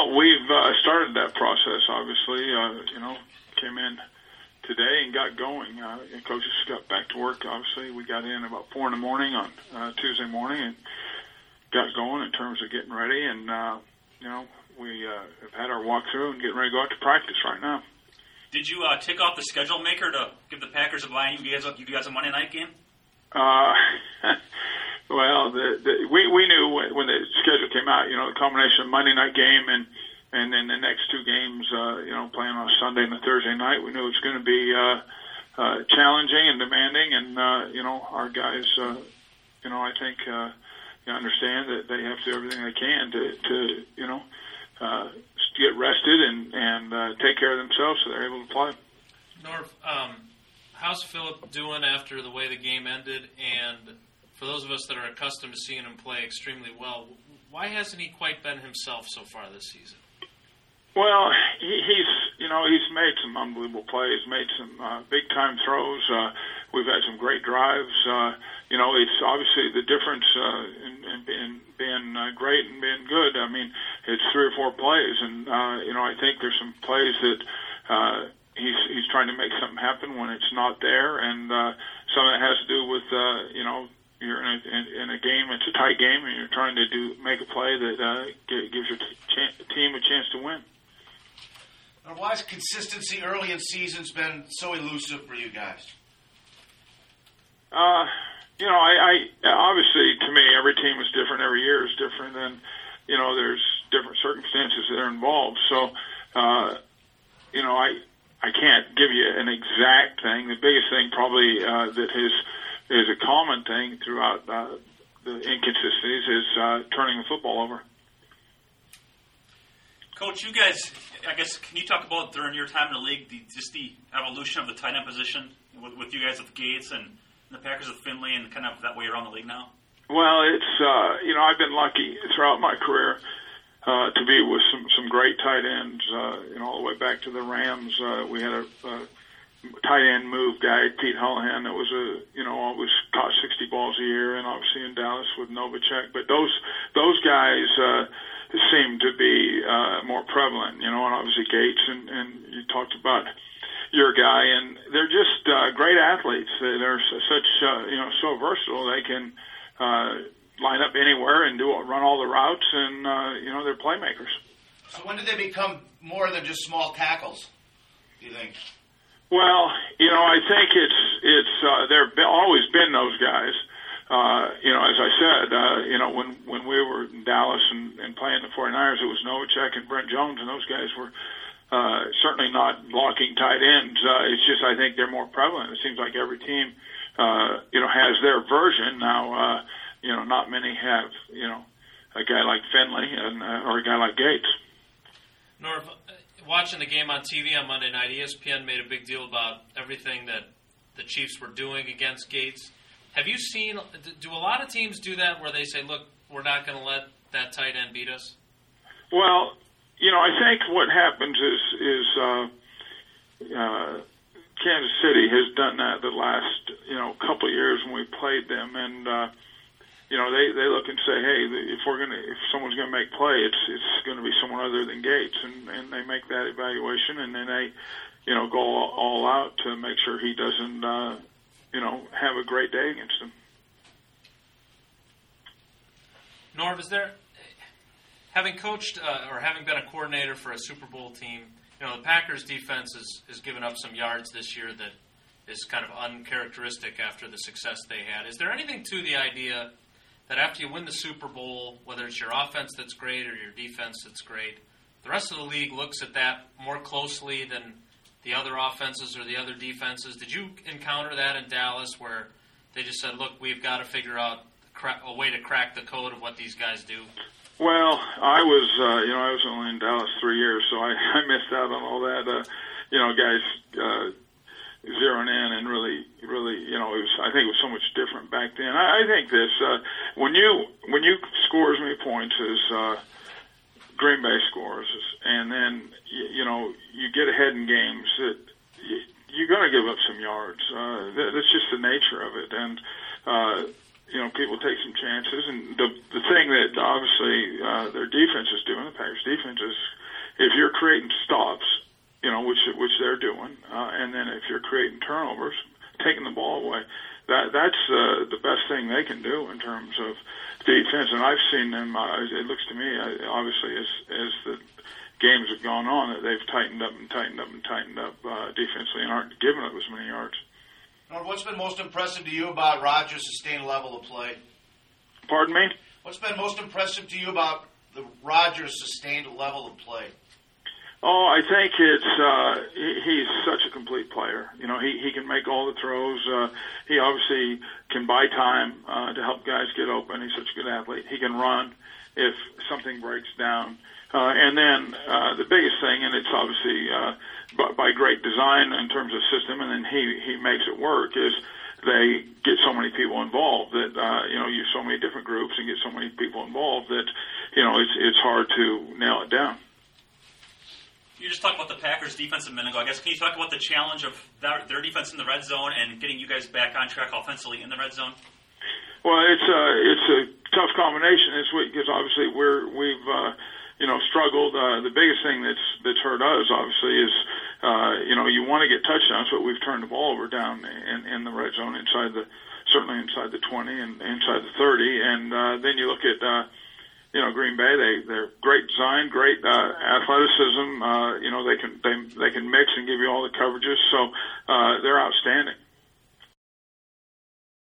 Well, we've started that process, obviously. Came in today and got going. Coaches got back to work, obviously. We got in about 4 in the morning on Tuesday morning and got going in terms of getting ready. And, we have had our walkthrough and getting ready to go out to practice right now. Did you take off the schedule maker to give the Packers a bye and give you guys a Monday night game? Well, we knew when the schedule came out, the combination of Monday night game and then the next two games, playing on a Sunday and a Thursday night, we knew it was going to be challenging and demanding. And, our guys, I think, understand that they have to do everything they can to get rested and take care of themselves so they're able to play. Norv, how's Phillip doing after the way the game ended? And for those of us that are accustomed to seeing him play extremely well, why hasn't he quite been himself so far this season? Well, he's made some unbelievable plays, made some big-time throws. We've had some great drives. It's obviously the difference in being great and being good. I mean, it's 3 or 4 plays, and, I think there's some plays that he's trying to make something happen when it's not there, and some of that has to do with, you're in a game, it's a tight game, and you're trying to make a play that gives your team a chance to win. Now, why has consistency early in seasons been so elusive for you guys? I obviously, to me, every team is different. Every year is different, and there's different circumstances that are involved. So, I can't give you an exact thing. The biggest thing probably that is a common thing throughout the inconsistencies is turning the football over. Coach, you guys, I guess, can you talk about during your time in the league, the evolution of the tight end position with you guys with Gates and the Packers with Finley and kind of that way around the league now? Well, it's, I've been lucky throughout my career to be with some great tight ends, all the way back to the Rams. We had a tight end move guy, Pete Hullahan, that was always caught 60 balls a year, and obviously in Dallas with Novacek. But those guys seem to be more prevalent, and obviously Gates, and you talked about your guy, and they're just great athletes. They're such, so versatile. They can line up anywhere and run all the routes, and, they're playmakers. So when did they become more than just small tackles, do you think? Well, I think it's there always been those guys. As I said, when we were in Dallas and playing the 49ers, it was Novacek and Brent Jones, and those guys were certainly not blocking tight ends. It's just I think they're more prevalent. It seems like every team, has their version. Now, not many have, a guy like Finley or a guy like Gates. Norv, watching the game on TV on Monday night, ESPN made a big deal about everything that the Chiefs were doing against Gates. Have you seen, do a lot of teams do that where they say, look, we're not going to let that tight end beat us? Well, I think what happens is Kansas City has done that the last, couple of years when we played them, and they look and say, hey, if someone's going to make play, it's going to be someone other than Gates, and they make that evaluation, and then they, go all out to make sure he doesn't, have a great day against them. Norv, is there, having coached or having been a coordinator for a Super Bowl team, the Packers defense has given up some yards this year that is kind of uncharacteristic after the success they had. Is there anything to the idea that after you win the Super Bowl, whether it's your offense that's great or your defense that's great, the rest of the league looks at that more closely than the other offenses or the other defenses? Did you encounter that in Dallas where they just said, look, we've got to figure out a way to crack the code of what these guys do? Well, I was only in Dallas 3 years, so I missed out on all that. Guys zeroing in and really, I think it was so much different back then. I think this, when you score as many points as Green Bay scores, and then you get ahead in games, that you're going to give up some yards. That's just the nature of it, and people take some chances. And the thing that obviously their defense is doing, the Packers defense, is if you're creating stops, which they're doing, and then if you're creating turnovers, taking the ball away, that's the best thing they can do in terms of defense. And I've seen them. It looks to me, obviously, as the games have gone on, that they've tightened up defensively and aren't giving up as many yards. What's been most impressive to you about Rodgers' sustained level of play? Pardon me? What's been most impressive to you about the Rodgers' sustained level of play? Oh, I think he's such a complete player. He can make all the throws. He obviously can buy time to help guys get open. He's such a good athlete. He can run if something breaks down. And then the biggest thing, and it's obviously by great design in terms of system, and then he makes it work, is they get so many people involved that, use so many different groups and get so many people involved that, it's hard to nail it down. You just talked about the Packers' defense a minute ago. I guess can you talk about the challenge of their defense in the red zone and getting you guys back on track offensively in the red zone? Well, it's a tough combination this week because obviously we've struggled. The biggest thing that's hurt us obviously is you want to get touchdowns, but we've turned the ball over down in the red zone certainly inside the 20 and inside the 30, and then you look at. Green Bay, they're great design, great athleticism. They can mix and give you all the coverages, so they're outstanding.